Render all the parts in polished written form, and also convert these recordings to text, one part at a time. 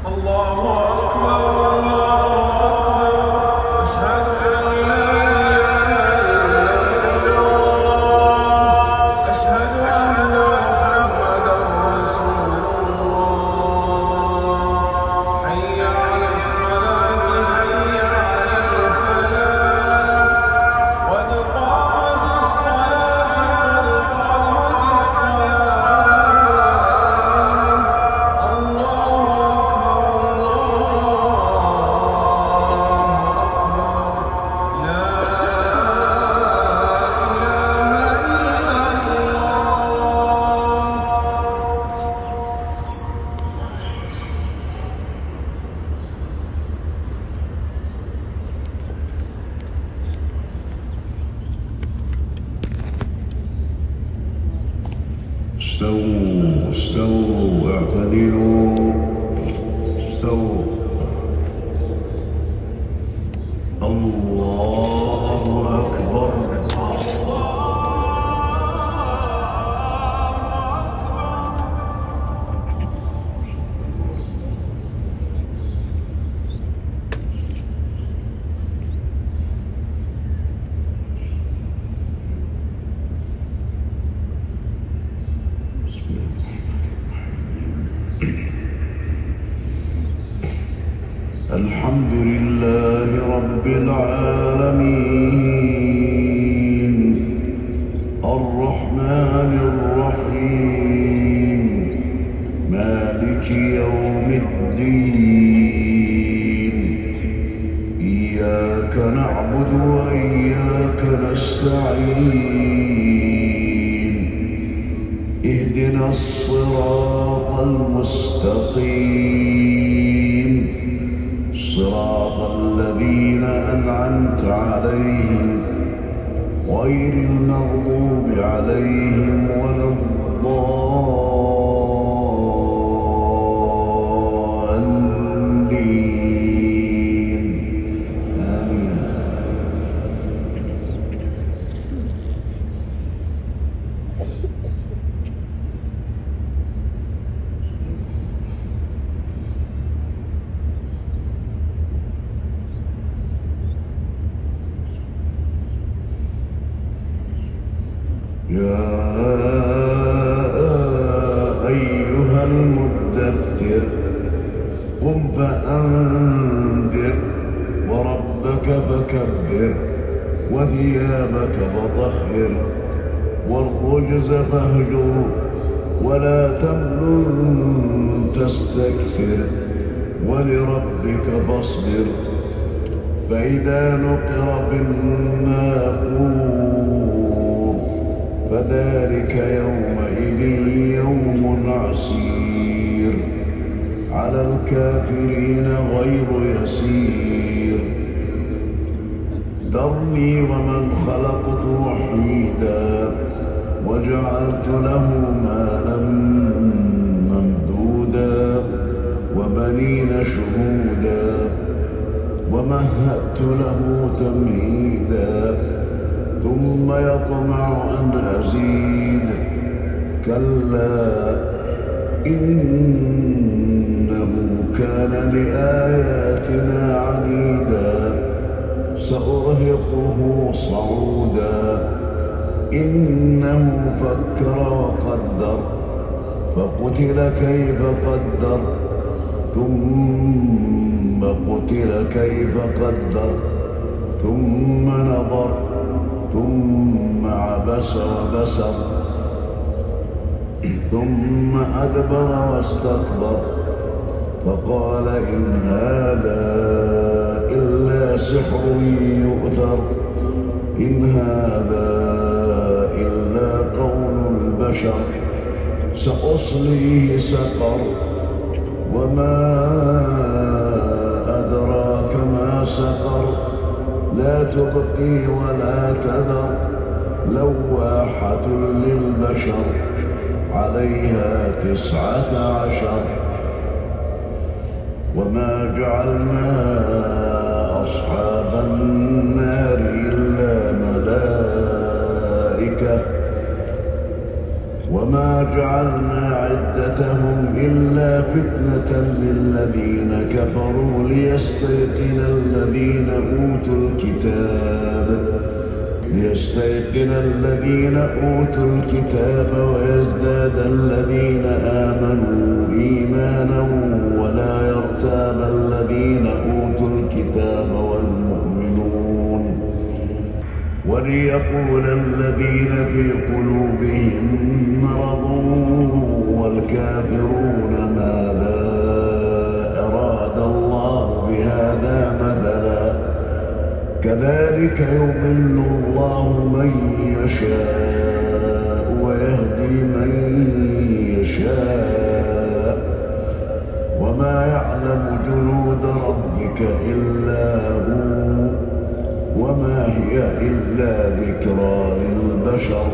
استووا اعتدلوا استووا. الله أكبر. الحمد لله رب العالمين الرحمن الرحيم مالك يوم الدين إياك نعبد وإياك نستعين اهدنا الصراط المستقيم صراط الذين أنعمت عليهم غير المغضوب عليهم ولا الضالين آمين. يا أيها المدثر قم فأنذر وربك فكبر وثيابك فطهر والرجز فاهجر ولا تمنن تستكثر ولربك فاصبر فإذا نقر في الناقور فذلك يومئذ يوم عسير على الكافرين غير يسير. ذرني ومن خلقت وحيدا وجعلت له مالا ممدودا وبنين شهودا ومهدت له تمهيدا ثم يطمع أن أزيد كلا إنه كان لآياتنا عنيدا سأرهقه صعودا إنه فكر وقدر فقتل كيف قدر ثم قتل كيف قدر ثم نظر ثم عبس وبسر ثم أدبر واستكبر فقال إن هذا إلا سحر يؤثر إن هذا إلا قول البشر سأصليه سقر وما أدراك ما سقر لا تبقي ولا تذر لواحة للبشر عليها 19 وما جعلنا أصحاب النار إلا ملائكة وما وما جعلنا عدتهم إلا فتنة للذين كفروا ليستيقن الذين أوتوا الكتاب ويزداد الذين آمنوا إيمانا ولا يرتاب الذين أوتوا الكتاب والمؤمنون وليقول الذين في قلوبهم مرض والكافرون ماذا أراد الله بهذا مثلا كذلك يضل الله من يشاء ويهدي من يشاء وما يعلم جنود ربك إلا هو وما هي إلا ذكرى للبشر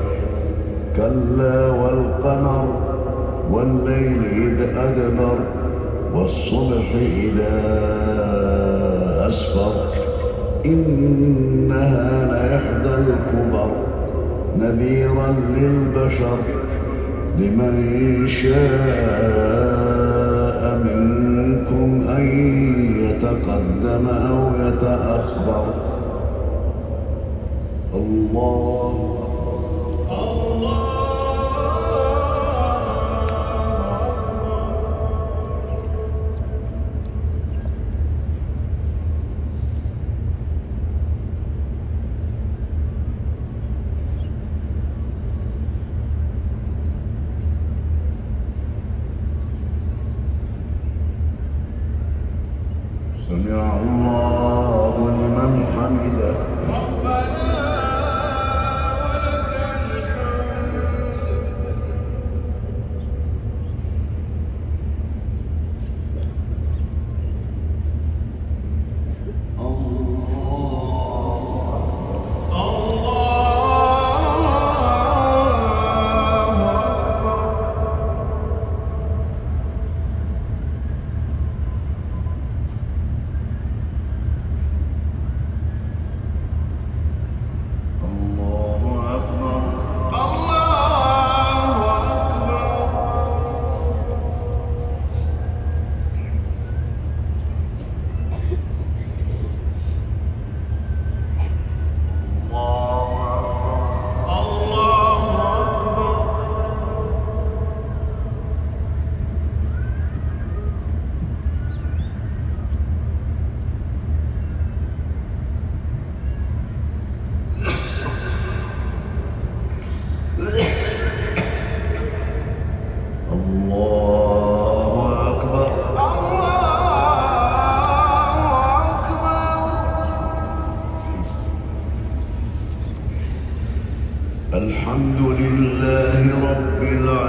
كلا والقمر والليل إذ أدبر والصبح إذا أسفر إنها لإحدى الكبر نذيرا للبشر لمن شاء منكم أن يتقدم أو يتأخر الله سمع الله لمن حمده ربنا ولك الحمد الحمد لله رب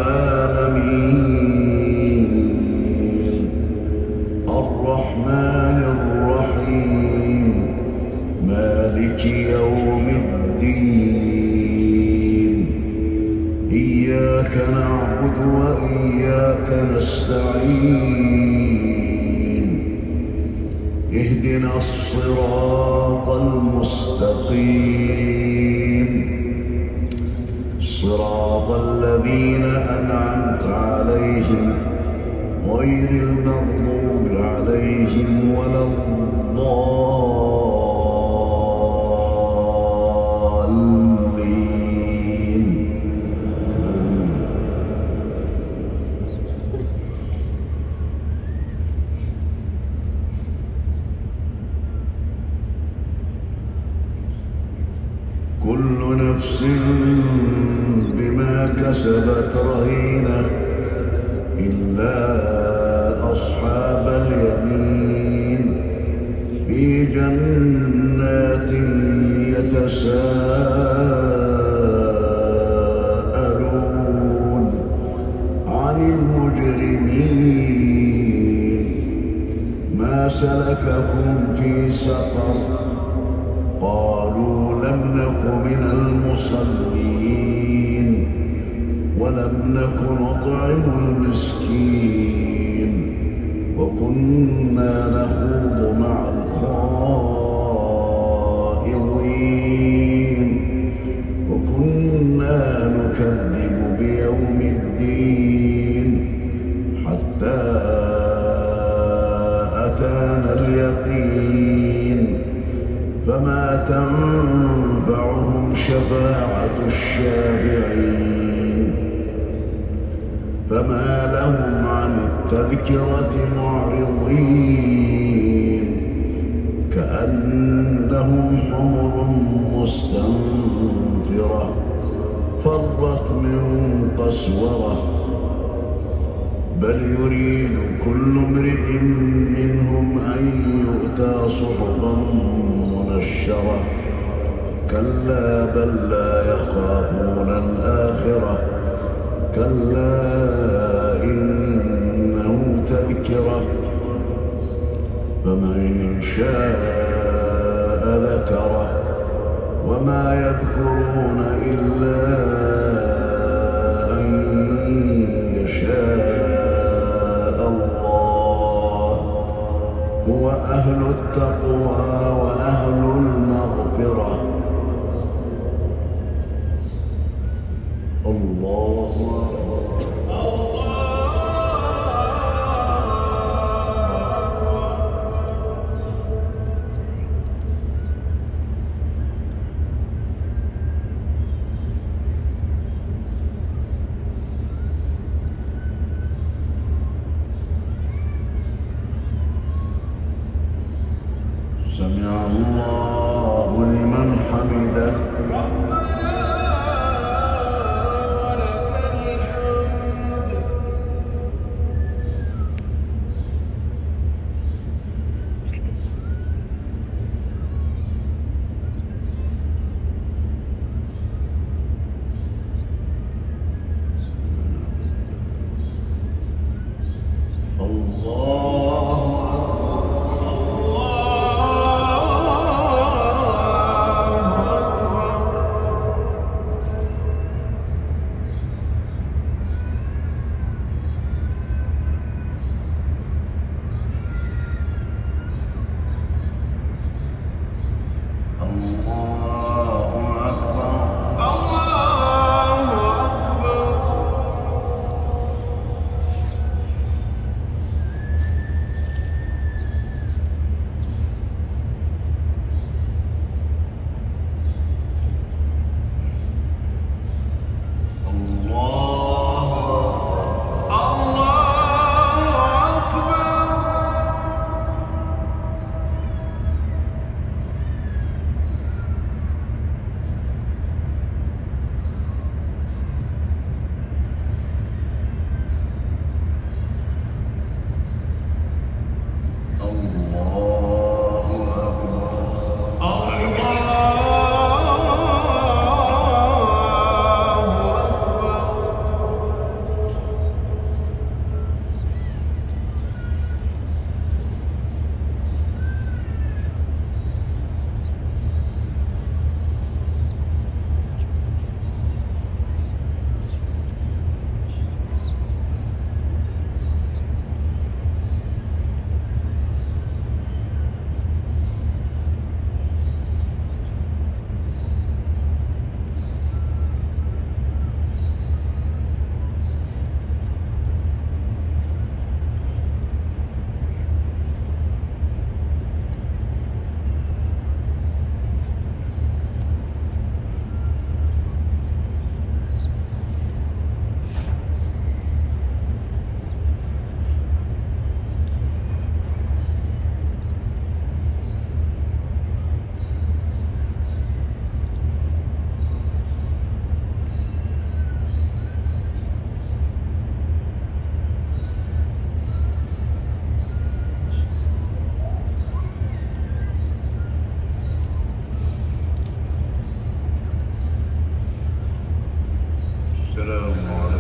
العالمين الرحمن الرحيم مالك يوم الدين إياك نعبد وإياك نستعين اهدنا الصراط المستقيم صراط الذين أنعمت عليهم غير المغضوب عليهم ولا الضالين كل نفس بما كسبت رهينة إلا أصحاب اليمين في جنات يتساءلون عن المجرمين ما سلككم في سقر قالوا لم نك من المصلين ولم نك نطعم المسكين وكنا نخوض مع الخائضين وكنا نكذب بيوم الدين حتى أتانا اليقين فما تنفعهم شفاعة الشافعين فما لهم عن التذكرة معرضين كأنهم حمر مستنفرة فرت من قسورة بل يريد كل امرئ منهم أن يؤتى صحفا منشرة كلا بل لا يخافون الآخرة كلا إنه تذكرة فمن شاء ذكره وما يذكرون إلا أن يشاء الله هو أهل التقوى وأهل المغفرة. الله أكبر. سمع الله لمن حمده. السلام عليكم.